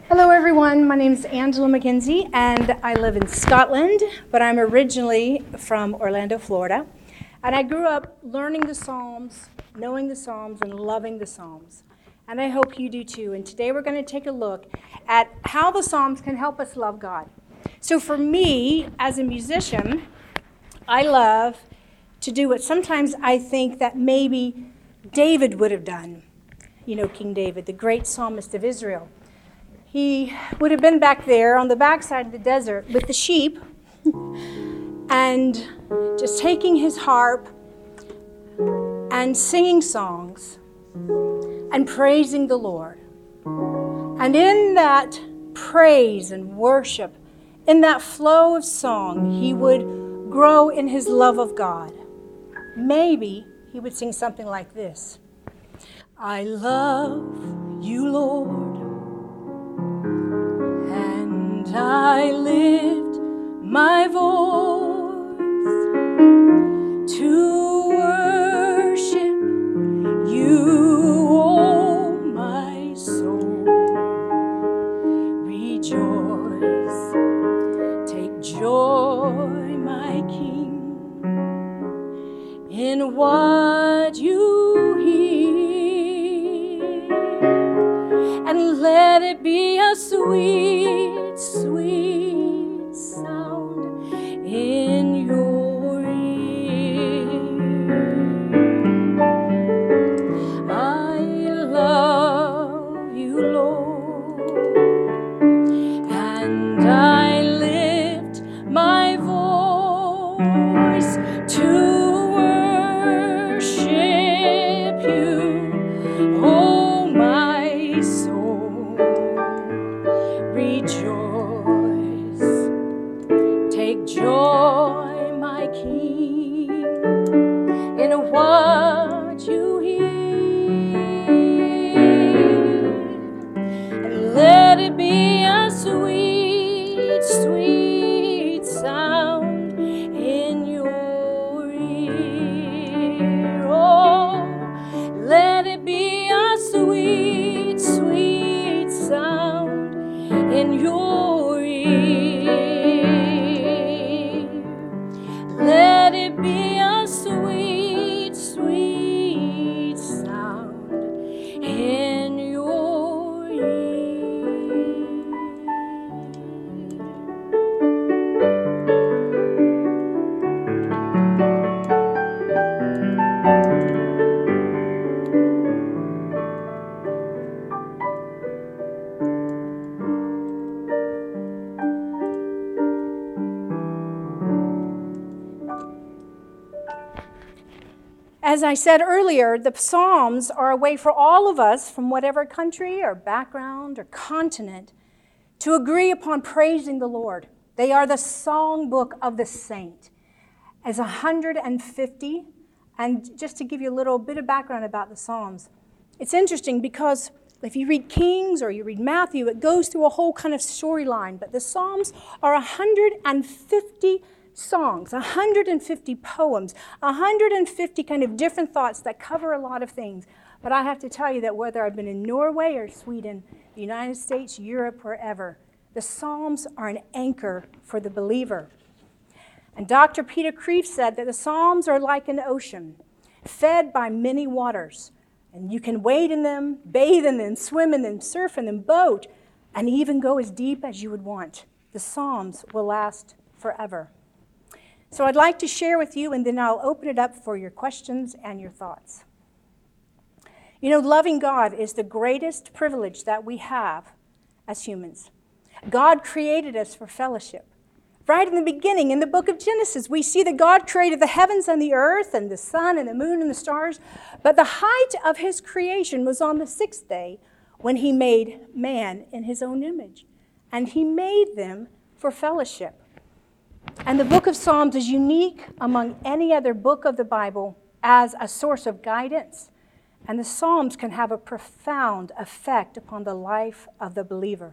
Hello everyone, my name is Angela McKenzie and I live in Scotland, but I'm originally from Orlando, Florida. And I grew up learning the Psalms, knowing the Psalms, and loving the Psalms. And I hope you do too. And today we're going to take a look at how the Psalms can help us love God. So for me, as a musician, I love to do what sometimes I think that maybe David would have done. You know, King David, the great psalmist of Israel. He would have been back there on the backside of the desert with the sheep and just taking his harp and singing songs and praising the Lord. And in that praise and worship, in that flow of song, he would grow in his love of God. Maybe he would sing something like this. I love you, Lord. And I lift my voice to worship you, oh my soul. Rejoice, take joy, my King, in what you hear, and let it be a sweet, sweet sound in your ear. I love you, Lord, and I lift my voice to worship you, oh my soul. Rejoice, take joy, my King, in what you hear, and let it be a sweet, sweet sound in your ear. Oh, let it be a sweet, sweet sound in your ear. Let it be a sweet, sweet sound in your ear. As I said earlier, the Psalms are a way for all of us from whatever country or background or continent to agree upon praising the Lord. They are the songbook of the saint. As 150, and just to give you a little bit of background about the Psalms, it's interesting because if you read Kings or you read Matthew, it goes through a whole kind of storyline, but the Psalms are 150 songs, 150 poems, 150 kind of different thoughts that cover a lot of things. But I have to tell you that whether I've been in Norway or Sweden, the United States, Europe, wherever, the Psalms are an anchor for the believer. And Dr. Peter Kreeft said that the Psalms are like an ocean, fed by many waters. And you can wade in them, bathe in them, swim in them, surf in them, boat, and even go as deep as you would want. The Psalms will last forever. So I'd like to share with you, and then I'll open it up for your questions and your thoughts. You know, loving God is the greatest privilege that we have as humans. God created us for fellowship. Right in the beginning, in the book of Genesis, we see that God created the heavens and the earth and the sun and the moon and the stars. But the height of his creation was on the sixth day when he made man in his own image. And he made them for fellowship. And the book of Psalms is unique among any other book of the Bible as a source of guidance. And the Psalms can have a profound effect upon the life of the believer.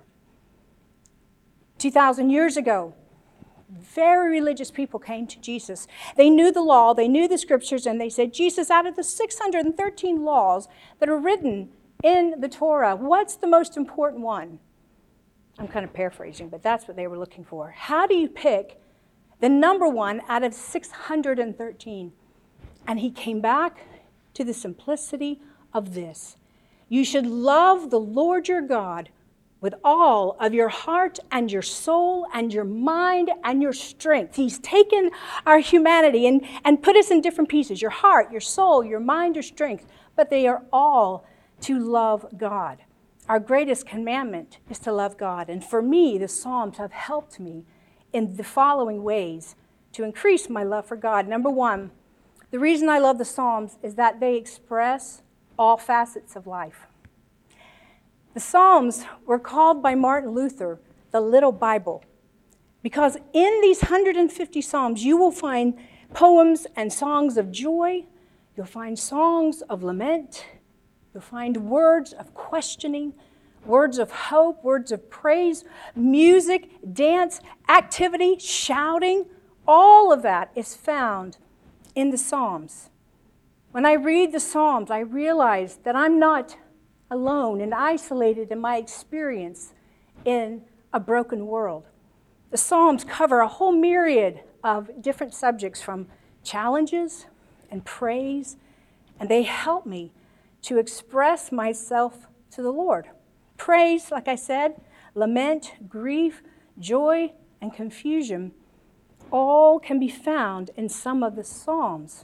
2,000 years ago, very religious people came to Jesus. They knew the law, they knew the scriptures, and they said, Jesus, out of the 613 laws that are written in the Torah, what's the most important one? I'm kind of paraphrasing, but that's what they were looking for. How do you pick the number one out of 613? And he came back to the simplicity of this. You should love the Lord your God with all of your heart and your soul and your mind and your strength. He's taken our humanity and put us in different pieces, your heart, your soul, your mind, your strength, but they are all to love God. Our greatest commandment is to love God. And for me, the Psalms have helped me in the following ways to increase my love for God. Number one, the reason I love the Psalms is that they express all facets of life. The Psalms were called by Martin Luther the Little Bible because in these 150 Psalms, you will find poems and songs of joy. You'll find songs of lament. You'll find words of questioning, words of hope, words of praise, music, dance, activity, shouting. All of that is found in the Psalms. When I read the Psalms, I realize that I'm not alone and isolated in my experience in a broken world. The Psalms cover a whole myriad of different subjects from challenges and praise, and they help me to express myself to the Lord. Praise, like I said, lament, grief, joy, and confusion all can be found in some of the Psalms.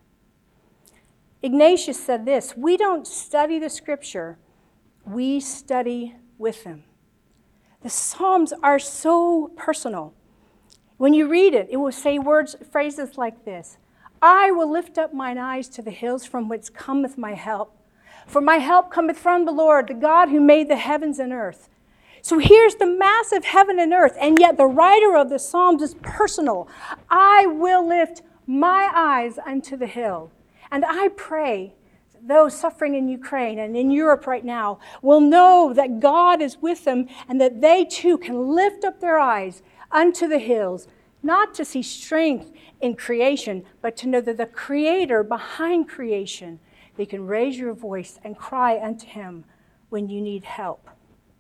Ignatius said this: we don't study the Scripture, we study with them. The Psalms are so personal. When you read it, it will say phrases like this: I will lift up mine eyes to the hills from whence cometh my help. For my help cometh from the Lord, the God who made the heavens and earth. So here's the massive heaven and earth, and yet the writer of the Psalms is personal. I will lift my eyes unto the hill. And I pray those suffering in Ukraine and in Europe right now will know that God is with them and that they too can lift up their eyes unto the hills, not to see strength in creation, but to know that the Creator behind creation, they can raise your voice and cry unto Him when you need help.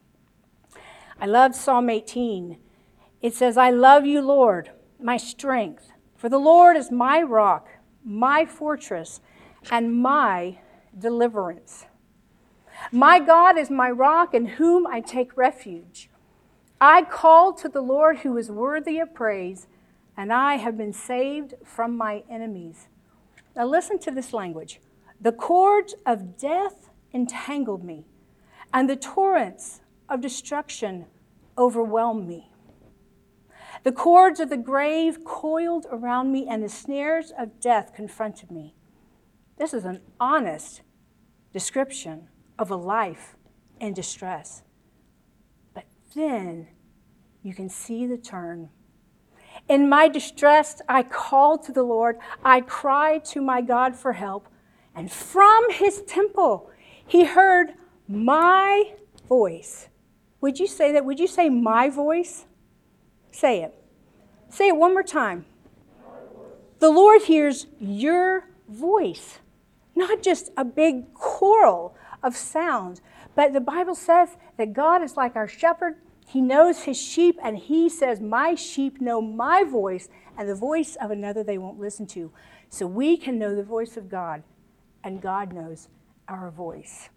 I love Psalm 18. It says, I love you, Lord, my strength. For the Lord is my rock, my fortress, and my deliverance. My God is my rock in whom I take refuge. I call to the Lord who is worthy of praise, and I have been saved from my enemies. Now listen to this language. The cords of death entangled me, and the torrents of destruction overwhelmed me. The cords of the grave coiled around me, and the snares of death confronted me. This is an honest description of a life in distress. But then you can see the turn. In my distress, I called to the Lord. I cried to my God for help. And from His temple, He heard my voice. Would you say that? Would you say my voice? Say it. Say it one more time. The Lord hears your voice, not just a big choral of sound, but the Bible says that God is like our shepherd. He knows His sheep, and He says, my sheep know my voice, and the voice of another they won't listen to. So we can know the voice of God, and God knows our voice.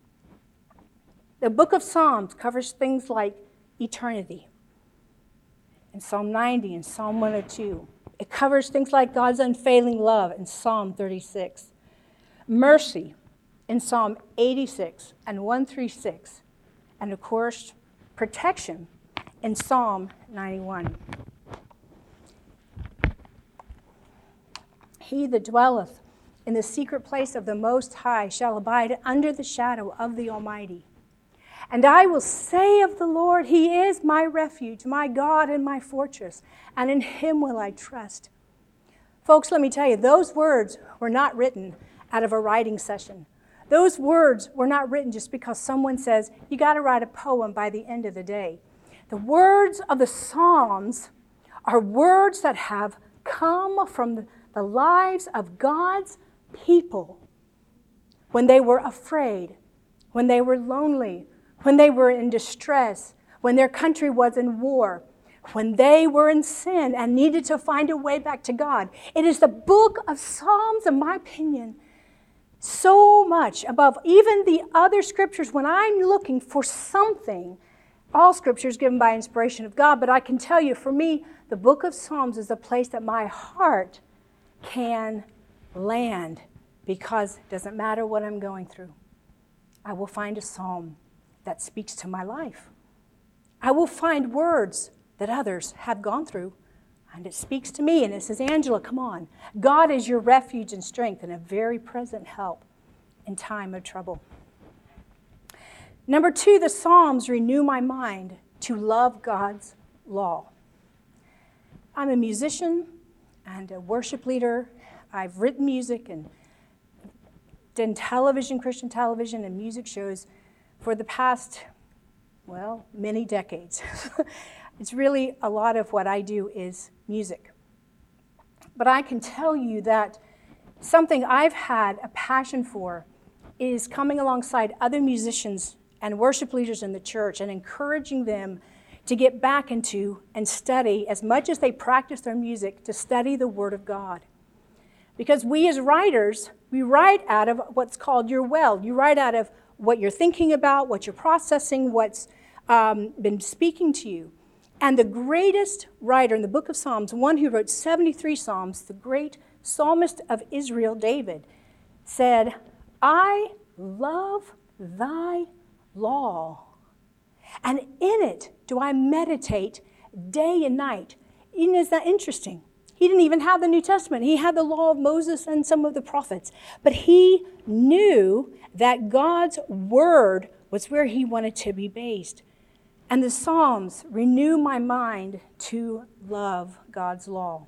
The book of Psalms covers things like eternity. In Psalm 90 and Psalm 102. It covers things like God's unfailing love in Psalm 36. Mercy in Psalm 86 and 136. And of course, protection in Psalm 91. He that dwelleth in the secret place of the Most High shall abide under the shadow of the Almighty. And I will say of the Lord, He is my refuge, my God and my fortress, and in Him will I trust. Folks, let me tell you, those words were not written out of a writing session. Those words were not written just because someone says, you got to write a poem by the end of the day. The words of the Psalms are words that have come from the lives of God's people when they were afraid, when they were lonely, when they were in distress, when their country was in war, when they were in sin and needed to find a way back to God. It is the book of Psalms, in my opinion, so much above even the other scriptures. When I'm looking for something, all scripture is given by inspiration of God, but I can tell you, for me, the book of Psalms is a place that my heart can land, because it doesn't matter what I'm going through. I will find a psalm that speaks to my life. I will find words that others have gone through, and it speaks to me, and it says, Angela, come on. God is your refuge and strength and a very present help in time of trouble. Number 2, the Psalms renew my mind to love God's law. I'm a musician and a worship leader. I've written music and done television, Christian television, and music shows for the past, many decades. It's really a lot of what I do is music. But I can tell you that something I've had a passion for is coming alongside other musicians and worship leaders in the church and encouraging them to get back into and study, as much as they practice their music, to study the Word of God. Because we as writers, we write out of what's called your well. You write out of what you're thinking about, what you're processing, what's been speaking to you. And the greatest writer in the book of Psalms, one who wrote 73 Psalms, the great psalmist of Israel, David, said, I love thy law, and in it do I meditate day and night. Isn't that interesting? He didn't even have the New Testament. He had the law of Moses and some of the prophets. But he knew that God's word was where he wanted to be based. And the Psalms renew my mind to love God's law.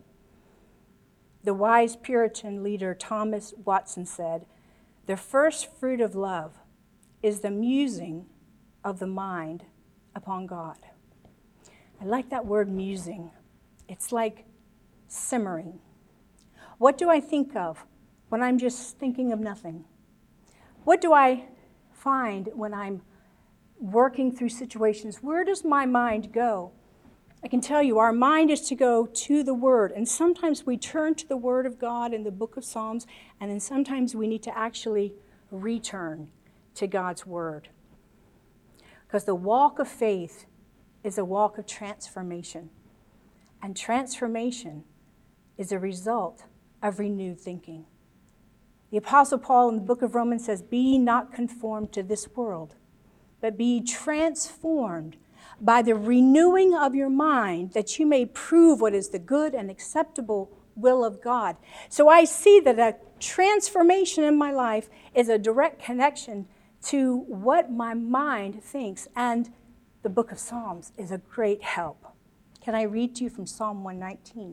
The wise Puritan leader Thomas Watson said, the first fruit of love is the musing of the mind upon God. I like that word musing. It's like simmering. What do I think of when I'm just thinking of nothing? What do I find when I'm working through situations? Where does my mind go? I can tell you, our mind is to go to the Word. And sometimes we turn to the Word of God in the book of Psalms, and then sometimes we need to actually return to God's Word. Because the walk of faith is a walk of transformation. And transformation is a result of renewed thinking. The Apostle Paul in the book of Romans says, be ye not conformed to this world, but be ye transformed by the renewing of your mind, that you may prove what is the good and acceptable will of God. So I see that a transformation in my life is a direct connection to what my mind thinks. And the book of Psalms is a great help. Can I read to you from Psalm 119?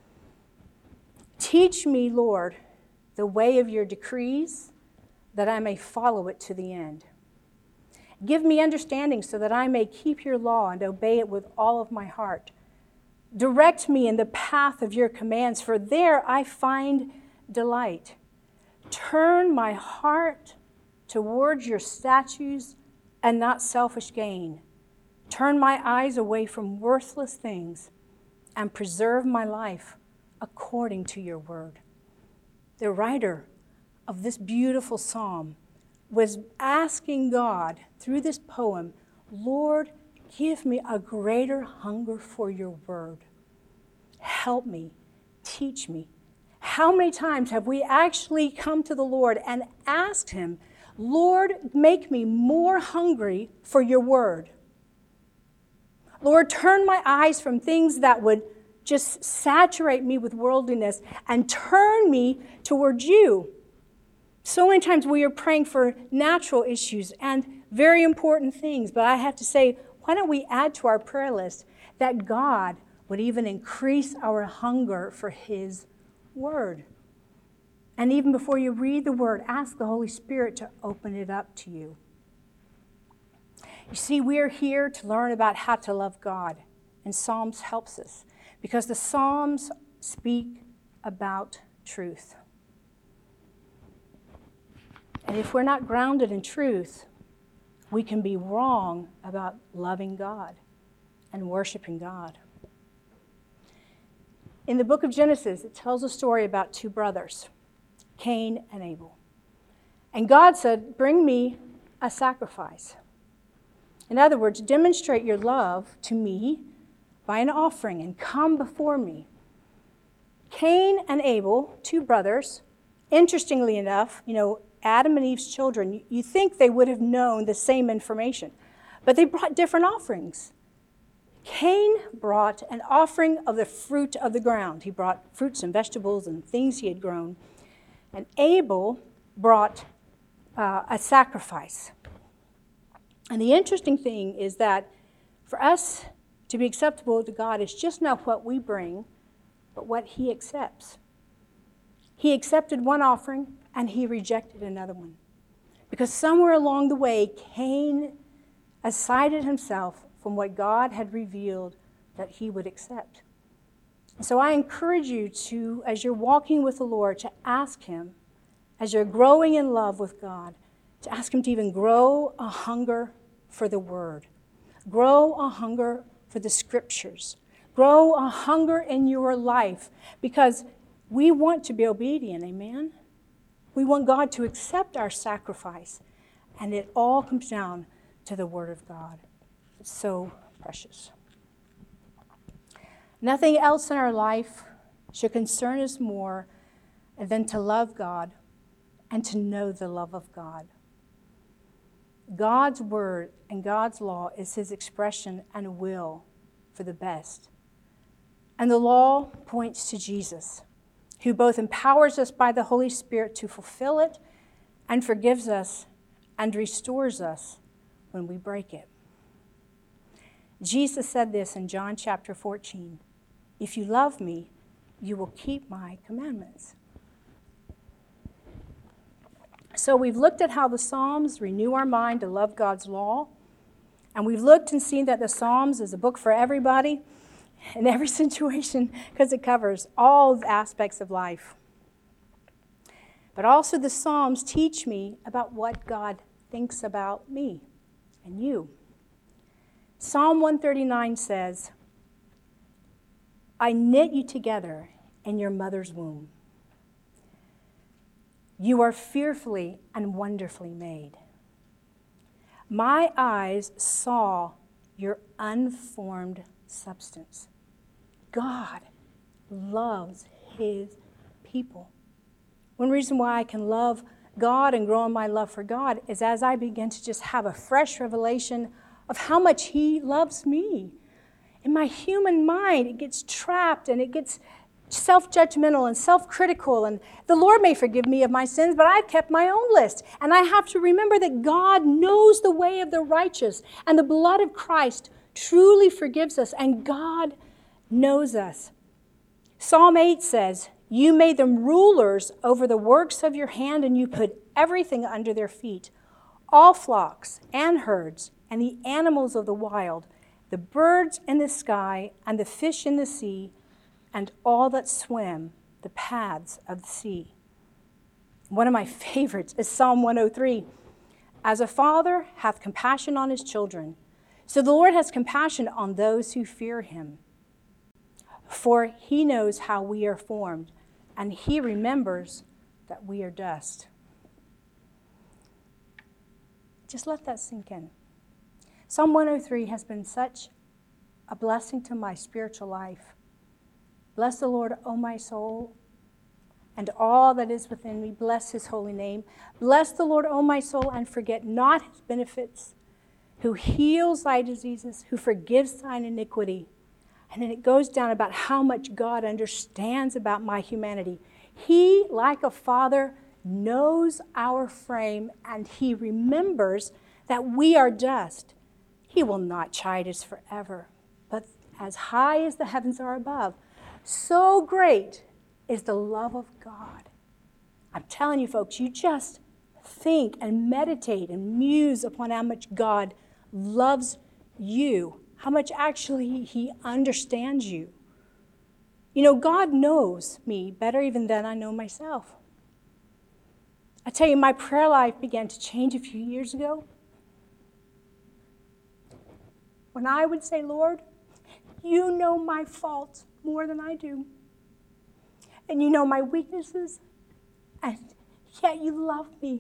Teach me, Lord, the way of your decrees, that I may follow it to the end. Give me understanding so that I may keep your law and obey it with all of my heart. Direct me in the path of your commands, for there I find delight. Turn my heart towards your statutes and not selfish gain. Turn my eyes away from worthless things and preserve my life according to your word. The writer of this beautiful psalm was asking God through this poem, Lord, give me a greater hunger for your word. Help me, teach me. How many times have we actually come to the Lord and asked him, Lord, make me more hungry for your word. Lord, turn my eyes from things that would just saturate me with worldliness and turn me towards you. So many times we are praying for natural issues and very important things, but I have to say, why don't we add to our prayer list that God would even increase our hunger for his word? And even before you read the word, ask the Holy Spirit to open it up to you. You see, we are here to learn about how to love God, and Psalms helps us because the Psalms speak about truth. And if we're not grounded in truth, we can be wrong about loving God and worshiping God. In the book of Genesis, it tells a story about two brothers, Cain and Abel. And God said, bring me a sacrifice. In other words, demonstrate your love to me by an offering and come before me. Cain and Abel, two brothers, interestingly enough, Adam and Eve's children, you think they would have known the same information, but they brought different offerings. Cain brought an offering of the fruit of the ground. He brought fruits and vegetables and things he had grown. And Abel brought a sacrifice. And the interesting thing is that for us to be acceptable to God is just not what we bring, but what he accepts. He accepted one offering and he rejected another one. Because somewhere along the way, Cain aside himself from what God had revealed that he would accept. So I encourage you to, as you're walking with the Lord, to ask him, as you're growing in love with God, to ask him to even grow a hunger for the word. Grow a hunger for the scriptures. Grow a hunger in your life, because we want to be obedient, amen? We want God to accept our sacrifice, and it all comes down to the word of God. It's so precious. Nothing else in our life should concern us more than to love God and to know the love of God. God's word and God's law is his expression and will for the best. And the law points to Jesus, who both empowers us by the Holy Spirit to fulfill it and forgives us and restores us when we break it. Jesus said this in John chapter 14, "If you love me, you will keep my commandments." So we've looked at how the Psalms renew our mind to love God's law. And we've looked and seen that the Psalms is a book for everybody in every situation, because it covers all the aspects of life. But also the Psalms teach me about what God thinks about me and you. Psalm 139 says, "I knit you together in your mother's womb. You are fearfully and wonderfully made. My eyes saw your unformed substance." God loves his people. One reason why I can love God and grow in my love for God is as I begin to just have a fresh revelation of how much he loves me. In my human mind, it gets trapped and it gets self-judgmental and self-critical, and the Lord may forgive me of my sins, but I've kept my own list. And I have to remember that God knows the way of the righteous, and the blood of Christ truly forgives us, and God knows us. Psalm 8 says, "You made them rulers over the works of your hand, and you put everything under their feet, all flocks and herds and the animals of the wild, the birds in the sky and the fish in the sea, and all that swim the paths of the sea." One of my favorites is Psalm 103. "As a father hath compassion on his children, so the Lord has compassion on those who fear him. For he knows how we are formed, and he remembers that we are dust." Just let that sink in. Psalm 103 has been such a blessing to my spiritual life. Bless the Lord, O my soul, and all that is within me. Bless his holy name. Bless the Lord, O my soul, and forget not his benefits, who heals thy diseases, who forgives thine iniquity. And then it goes down about how much God understands about my humanity. He, like a father, knows our frame, and he remembers that we are dust. He will not chide us forever, but as high as the heavens are above, so great is the love of God. I'm telling you, folks, you just think and meditate and muse upon how much God loves you, how much actually he understands you. You know, God knows me better even than I know myself. I tell you, my prayer life began to change a few years ago. when I would say, Lord, you know my faults more than I do. And you know my weaknesses, and yet you love me.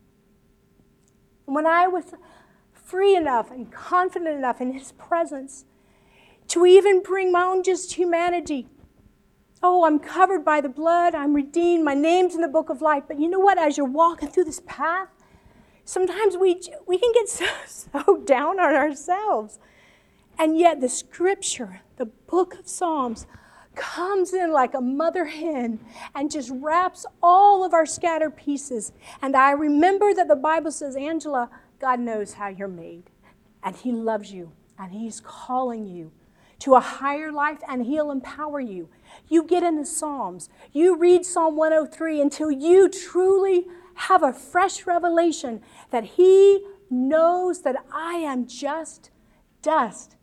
And when I was free enough and confident enough in his presence to even bring my own just humanity, oh, I'm covered by the blood, I'm redeemed, my name's in the book of life. But you know what? As you're walking through this path, sometimes we can get so down on ourselves. And yet the scripture, the book of Psalms, comes in like a mother hen and just wraps all of our scattered pieces. And I remember that the Bible says, Angela, God knows how you're made. And he loves you. And he's calling you to a higher life, and he'll empower you. You get in the Psalms. You read Psalm 103 until you truly have a fresh revelation that he knows that I am just dust.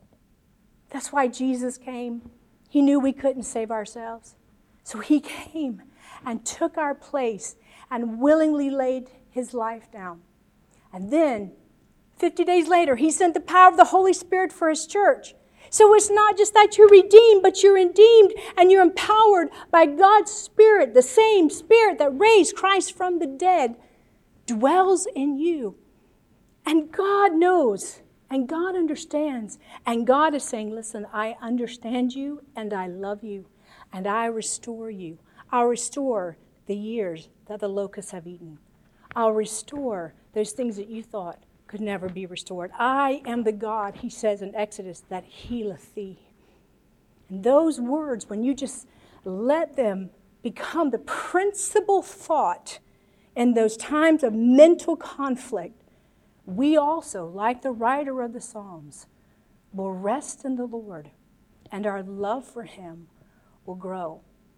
That's why Jesus came. He knew we couldn't save ourselves. So he came and took our place and willingly laid his life down. And then, 50 days later, he sent the power of the Holy Spirit for his church. So it's not just that you're redeemed, but you're redeemed and you're empowered by God's Spirit. The same Spirit that raised Christ from the dead dwells in you. And God knows, and God understands. And God is saying, listen, I understand you and I love you and I restore you. I'll restore the years that the locusts have eaten. I'll restore those things that you thought could never be restored. I am the God, he says in Exodus, that healeth thee. And those words, when you just let them become the principal thought in those times of mental conflict, we also, like the writer of the Psalms, will rest in the Lord, and our love for him will grow.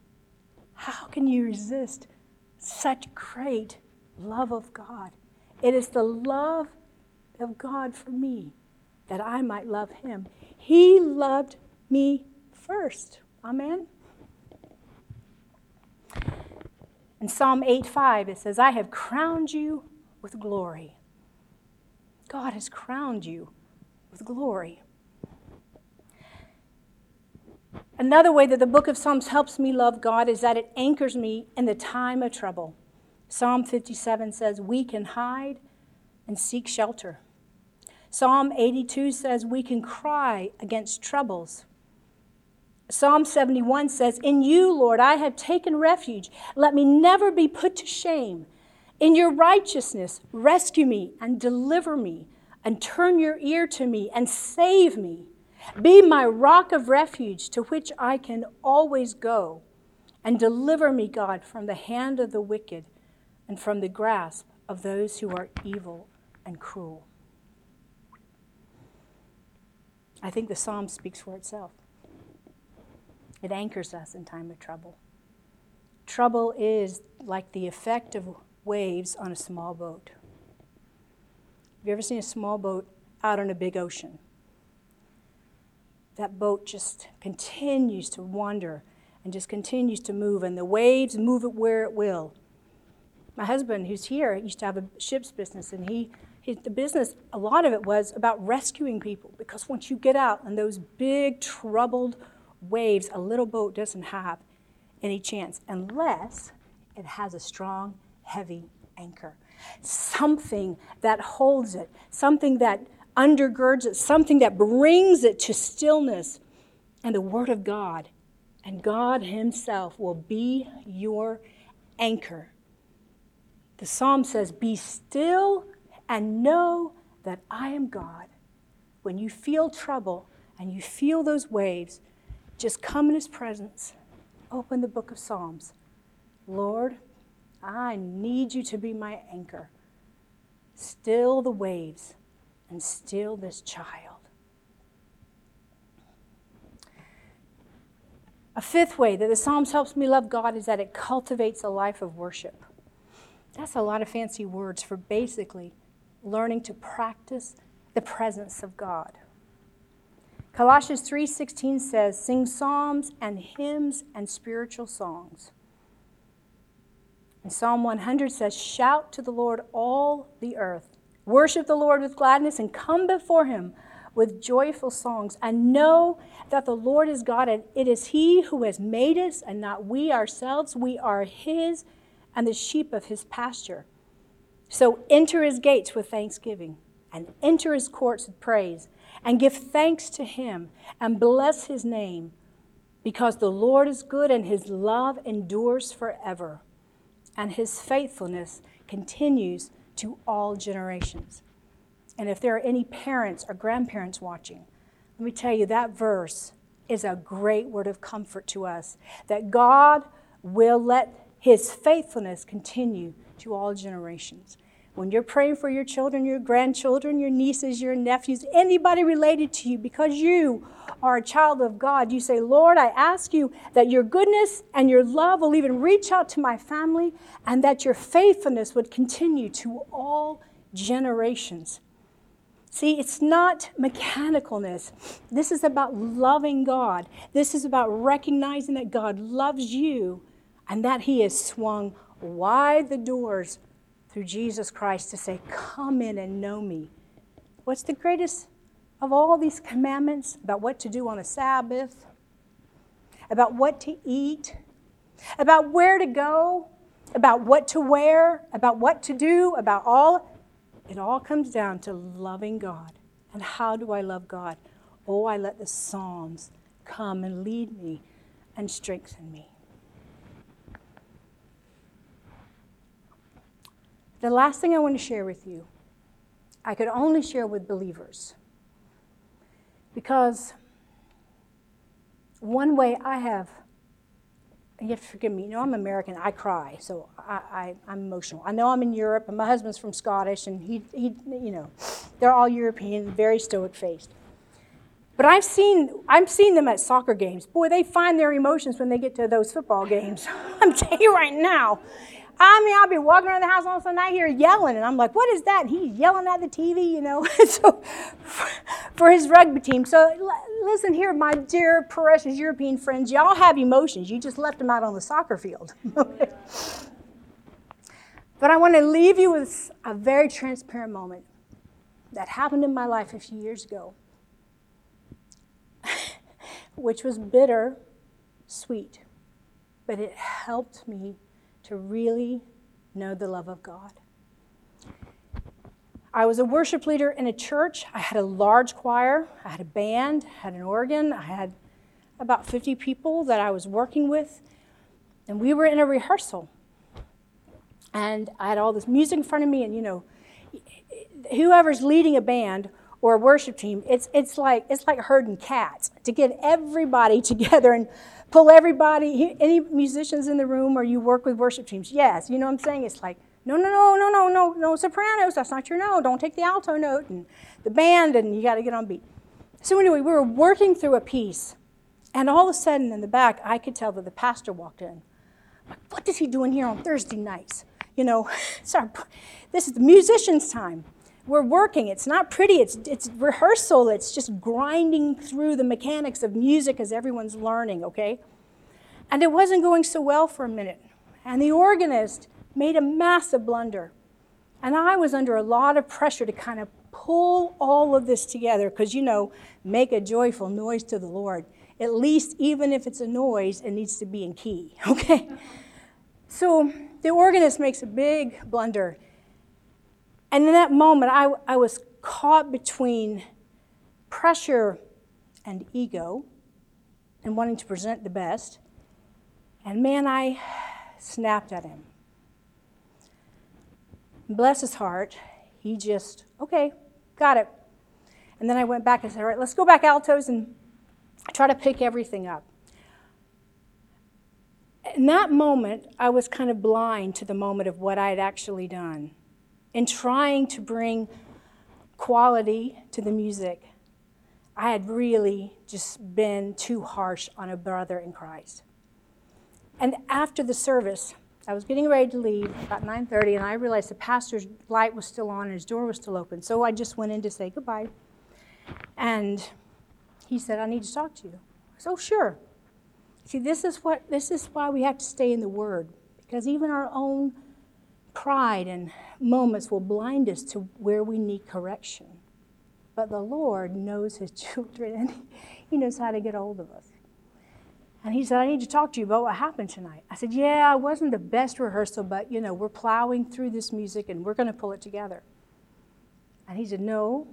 How can you resist such great love of God? It is the love of God for me, that I might love him. He loved me first. Amen? In Psalm 8:5, it says, I have crowned you with glory. God has crowned you with glory. Another way that the book of Psalms helps me love God is that it anchors me in the time of trouble. Psalm 57 says, we can hide and seek shelter. Psalm 82 says we can cry against troubles. Psalm 71 says, in you, Lord, I have taken refuge. Let me never be put to shame. In your righteousness, rescue me and deliver me, and turn your ear to me and save me. Be my rock of refuge to which I can always go, and deliver me, God, from the hand of the wicked and from the grasp of those who are evil and cruel. I think the psalm speaks for itself. It anchors us in time of trouble. Trouble is like the effect of waves on a small boat. Have you ever seen a small boat out on a big ocean? That boat just continues to wander and just continues to move, and the waves move it where it will. My husband, who's here, used to have a ship's business, and the business, a lot of it was about rescuing people, because once you get out on those big troubled waves, a little boat doesn't have any chance unless it has a strong, heavy anchor. Something that holds it, something that undergirds it, something that brings it to stillness. And the Word of God and God himself will be your anchor. The psalm says, be still and know that I am God. When you feel trouble and you feel those waves, just come in his presence. Open the book of Psalms. Lord, I need you to be my anchor. Still the waves and still this child. A fifth way that the Psalms helps me love God is that it cultivates a life of worship. That's a lot of fancy words for basically learning to practice the presence of God. Colossians 3:16 says, sing psalms and hymns and spiritual songs. And Psalm 100 says, shout to the Lord all the earth. Worship the Lord with gladness and come before him with joyful songs, and know that the Lord is God, and it is He who has made us, and not we ourselves. We are His and the sheep of His pasture. So enter His gates with thanksgiving, and enter His courts with praise, and give thanks to Him, and bless His name, because the Lord is good, and His love endures forever, and His faithfulness continues to all generations. And if there are any parents or grandparents watching, let me tell you, that verse is a great word of comfort to us, that God will let His faithfulness continue to all generations. When you're praying for your children, your grandchildren, your nieces, your nephews, anybody related to you, because you are a child of God, you say, Lord, I ask you that your goodness and your love will even reach out to my family, and that your faithfulness would continue to all generations. See, it's not mechanicalness. This is about loving God. This is about recognizing that God loves you and that He has swung wide the doors through Jesus Christ to say, come in and know me. What's the greatest of all these commandments about what to do on a Sabbath, about what to eat, about where to go, about what to wear, about what to do, about all? It all comes down to loving God. And how do I love God? Oh, I let the Psalms come and lead me and strengthen me. The last thing I want to share with you, I could only share with believers. Because one way I have, you have to forgive me, I'm American, I cry, so I'm emotional. I know I'm in Europe, and my husband's from Scottish, and he they're all European, very stoic-faced. But I've seen them at soccer games. Boy, they find their emotions when they get to those football games. I'm telling you right now. I'll be walking around the house all of a sudden I hear yelling, and I'm like, what is that? And he's yelling at the TV, so for his rugby team. So listen here, my dear, precious European friends, y'all have emotions. You just left them out on the soccer field. But I want to leave you with a very transparent moment that happened in my life a few years ago, which was bitter, sweet, but it helped me to really know the love of God. I was a worship leader in a church. I had a large choir. I had a band, had an organ. I had about 50 people that I was working with. And we were in a rehearsal. And I had all this music in front of me. And, whoever's leading a band or a worship team, it's like herding cats to get everybody together and pull everybody. Any musicians in the room, or you work with worship teams? Yes, you know what I'm saying? It's like, no, sopranos, that's not your note. Don't take the alto note, and the band, and you got to get on beat. So anyway, we were working through a piece, and all of a sudden in the back, I could tell that the pastor walked in. I'm like, what is he doing here on Thursday nights? Sorry, this is the musician's time. We're working. It's not pretty. It's rehearsal. It's just grinding through the mechanics of music as everyone's learning, okay? And it wasn't going so well for a minute. And the organist made a massive blunder. And I was under a lot of pressure to kind of pull all of this together because, make a joyful noise to the Lord. At least, even if it's a noise, it needs to be in key, okay? So the organist makes a big blunder. And in that moment, I was caught between pressure and ego and wanting to present the best. And man, I snapped at him. Bless his heart, he just, okay, got it. And then I went back and said, all right, let's go back altos and try to pick everything up. In that moment, I was kind of blind to the moment of what I had actually done. In trying to bring quality to the music, I had really just been too harsh on a brother in Christ. And after the service, I was getting ready to leave about 9:30, and I realized the pastor's light was still on and his door was still open. So I just went in to say goodbye. And he said, I need to talk to you. I said, oh, sure. See, this is why we have to stay in the Word, because even our own pride and moments will blind us to where we need correction. But the Lord knows his children, and he knows how to get hold of us. And he said, I need to talk to you about what happened tonight. I said, yeah, it wasn't the best rehearsal, but, we're plowing through this music, and we're going to pull it together. And he said, no.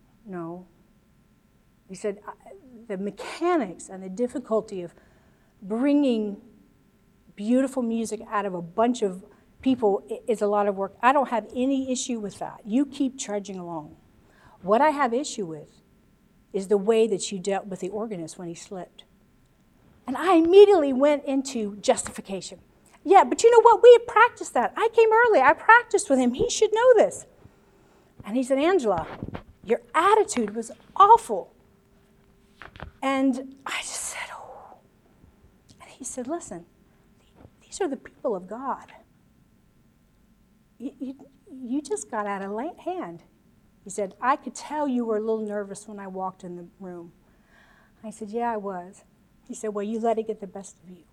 He said, the mechanics and the difficulty of bringing beautiful music out of a bunch of people is a lot of work. I don't have any issue with that. You keep trudging along. What I have issue with is the way that you dealt with the organist when he slipped. And I immediately went into justification. Yeah, but you know what? We had practiced that. I came early. I practiced with him. He should know this. And he said, Angela, your attitude was awful. And I just said, oh. And he said, listen, these are the people of God. You just got out of hand. He said, I could tell you were a little nervous when I walked in the room. I said, yeah, I was. He said, well, you let it get the best of you.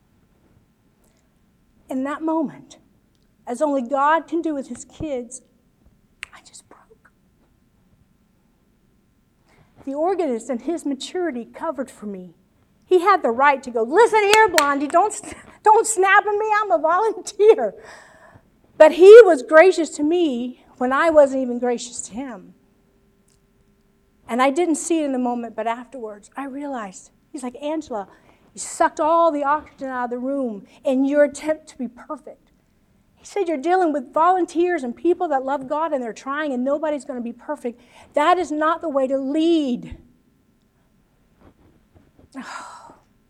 In that moment, as only God can do with his kids, I just broke. The organist and his maturity covered for me. He had the right to go, listen here, Blondie, don't snap at me, I'm a volunteer. But he was gracious to me when I wasn't even gracious to him. And I didn't see it in the moment, but afterwards, I realized, he's like, Angela, you sucked all the oxygen out of the room in your attempt to be perfect. He said, you're dealing with volunteers and people that love God and they're trying and nobody's going to be perfect. That is not the way to lead. Oh.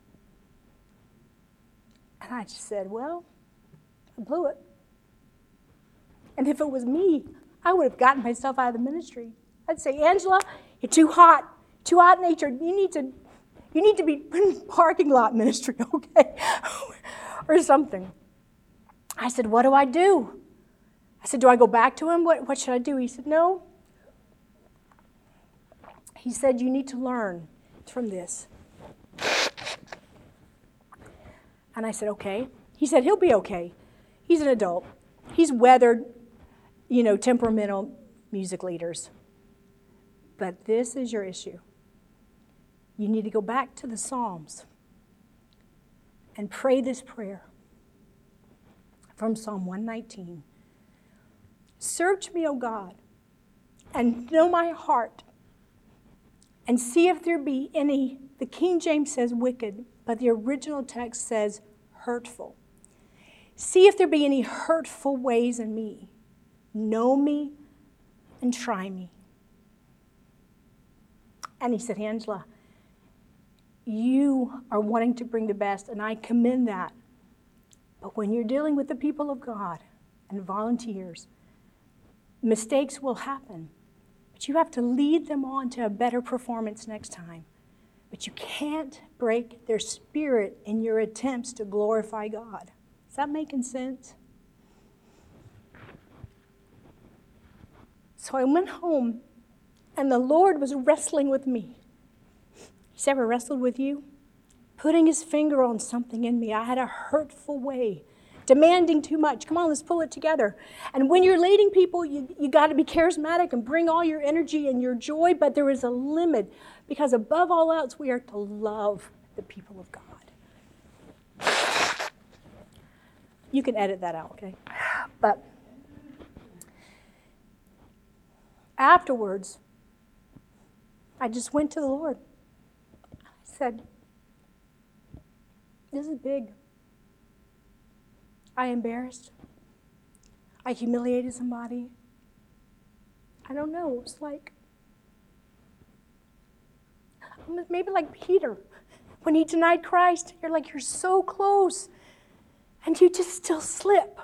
And I just said, well, I blew it. And if it was me, I would have gotten myself out of the ministry. I'd say, Angela, you're too hot natured. You need to be in parking lot ministry, okay? Or something. I said, what do I do? I said, do I go back to him? What should I do? He said, no. He said, you need to learn from this. And I said, okay. He said, he'll be okay. He's an adult. He's weathered, temperamental music leaders. But this is your issue. You need to go back to the Psalms and pray this prayer from Psalm 119. Search me, O God, and know my heart, and see if there be any, the King James says wicked, but the original text says hurtful. See if there be any hurtful ways in me. Know me and try me. And he said, Angela, you are wanting to bring the best, and I commend that. But when you're dealing with the people of God and volunteers, mistakes will happen. But you have to lead them on to a better performance next time. But you can't break their spirit in your attempts to glorify God. Is that making sense? So I went home, and the Lord was wrestling with me. He's ever wrestled with you? Putting his finger on something in me. I had a hurtful way, demanding too much. Come on, let's pull it together. And when you're leading people, you got to be charismatic and bring all your energy and your joy, but there is a limit, because above all else, we are to love the people of God. You can edit that out, okay? But afterwards, I just went to the Lord. I said, this is big. I embarrassed. I humiliated somebody. I don't know. It was like, maybe like Peter. When he denied Christ, you're so close. And you just still slip.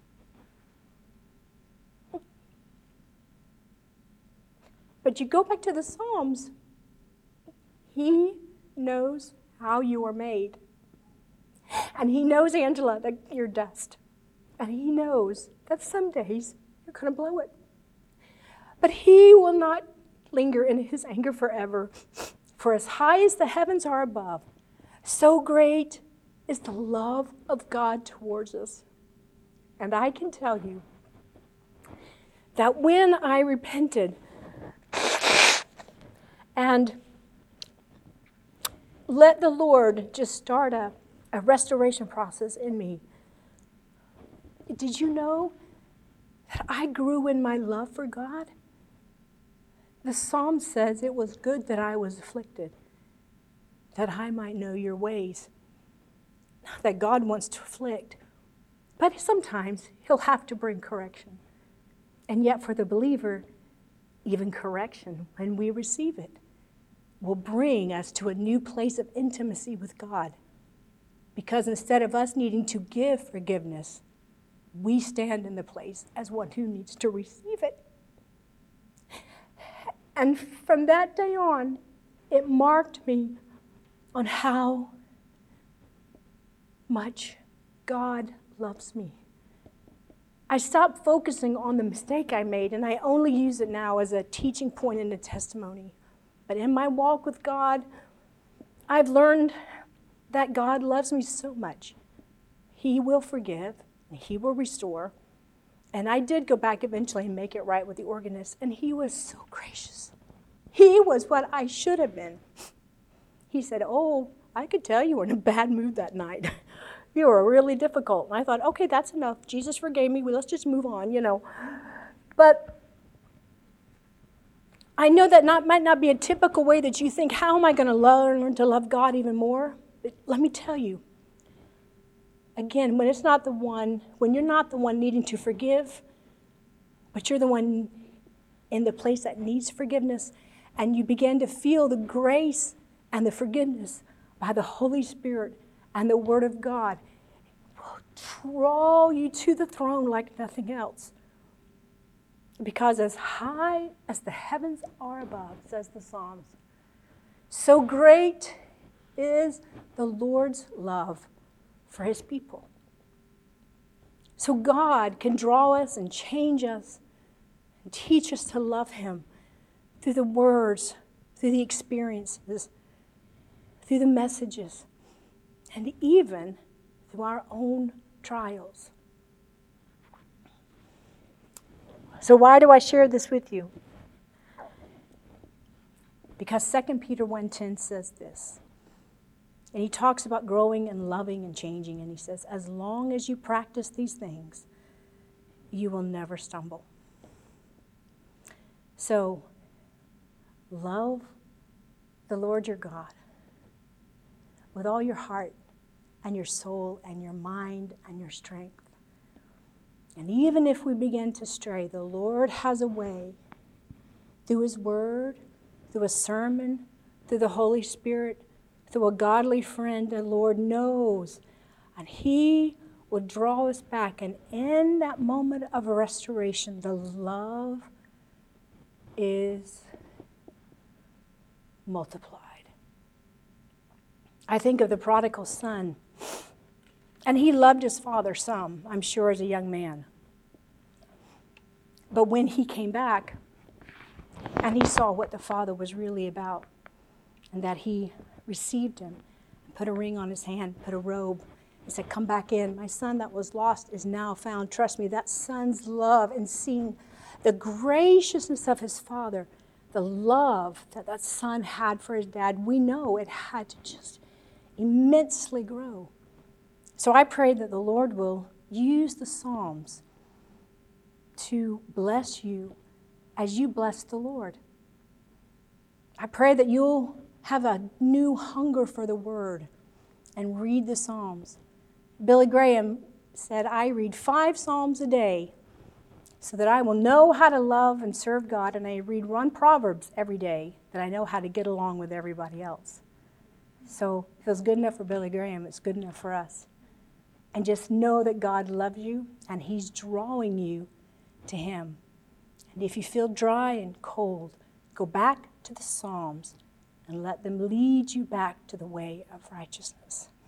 But you go back to the Psalms. He knows how you are made. And he knows, Angela, that you're dust. And he knows that some days you're going to blow it. But he will not linger in his anger forever. For as high as the heavens are above, so great is the love of God towards us. And I can tell you that when I repented, And let the Lord just start a restoration process in me. Did you know that I grew in my love for God? The Psalm says it was good that I was afflicted, that I might know your ways. Not that God wants to afflict, but sometimes he'll have to bring correction. And yet for the believer, even correction, when we receive it, will bring us to a new place of intimacy with God. Because instead of us needing to give forgiveness, we stand in the place as one who needs to receive it. And from that day on, it marked me on how much God loves me. I stopped focusing on the mistake I made, and I only use it now as a teaching point in a testimony. But in my walk with God, I've learned that God loves me so much. He will forgive, and he will restore. And I did go back eventually and make it right with the organist, and he was so gracious. He was what I should have been. He said, "Oh, I could tell you were in a bad mood that night. You were really difficult." And I thought, okay, that's enough. Jesus forgave me. Well, let's just move on, But I know that might not be a typical way that you think, how am I going to learn to love God even more? But let me tell you, again, when you're not the one needing to forgive, but you're the one in the place that needs forgiveness, and you begin to feel the grace and the forgiveness by the Holy Spirit and the Word of God, will draw you to the throne like nothing else. Because as high as the heavens are above, says the Psalms, so great is the Lord's love for his people. So God can draw us and change us and teach us to love him through the words, through the experiences, through the messages, and even through our own trials. So why do I share this with you? Because 2 Peter 1:10 says this. And he talks about growing and loving and changing. And he says, as long as you practice these things, you will never stumble. So, love the Lord your God with all your heart and your soul and your mind and your strength. And even if we begin to stray, the Lord has a way through his word, through a sermon, through the Holy Spirit, through a godly friend. The Lord knows, and he will draw us back. And in that moment of restoration, the love is multiplied. I think of the prodigal son, and he loved his father some, I'm sure, as a young man. But when he came back and he saw what the father was really about, and that he received him, put a ring on his hand, put a robe, and said, come back in. My son that was lost is now found. Trust me, that son's love and seeing the graciousness of his father, the love that that son had for his dad, we know it had to just immensely grow. So I pray that the Lord will use the Psalms to bless you as you bless the Lord. I pray that you'll have a new hunger for the Word and read the Psalms. Billy Graham said, I read 5 Psalms a day so that I will know how to love and serve God, and I read 1 Proverbs every day that I know how to get along with everybody else. So if it's good enough for Billy Graham, it's good enough for us. And just know that God loves you and he's drawing you to him. And if you feel dry and cold, go back to the Psalms and let them lead you back to the way of righteousness.